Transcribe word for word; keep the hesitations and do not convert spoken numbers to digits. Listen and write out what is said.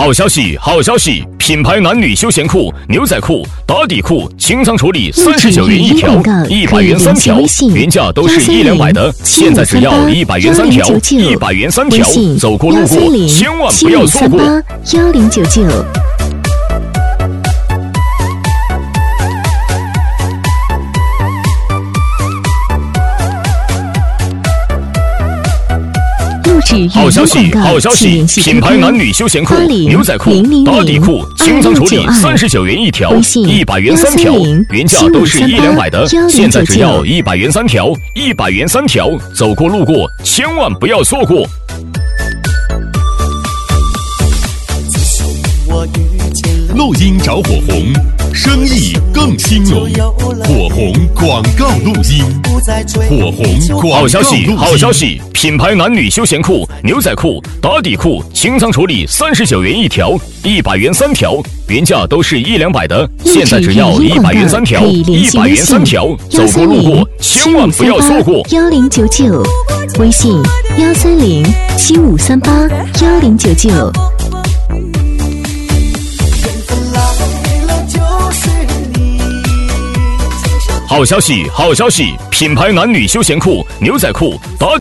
好消息，好消息！品牌男女休闲裤、牛仔裤、打底裤清仓处理，三十九元一条，一百元三条，原价都是一两百的，现在只要一百元三条，一百元三条，走过路过千万不要错过。 幺零九九。 好消息，好消息！品牌男女休闲裤、牛仔裤、打底裤清仓处理，三十九元一条，一百元三条，原价都是一两百的，现在只要一百元三条，一百元三条，走过路过千万不要错过。 录音找火红，生意更兴隆。火红广告录音，火红广告录音。 好消息，好消息！品牌男女休闲裤、牛仔裤、打底裤清仓处理，三十九元一条，一百元三条，原价都是一两百的，现在只要一百元三条，一百元三条，走过路过千万不要错过。 幺零九九，微信幺三零七五三八幺零九九。 好消息，好消息！品牌男女休闲裤、牛仔裤、打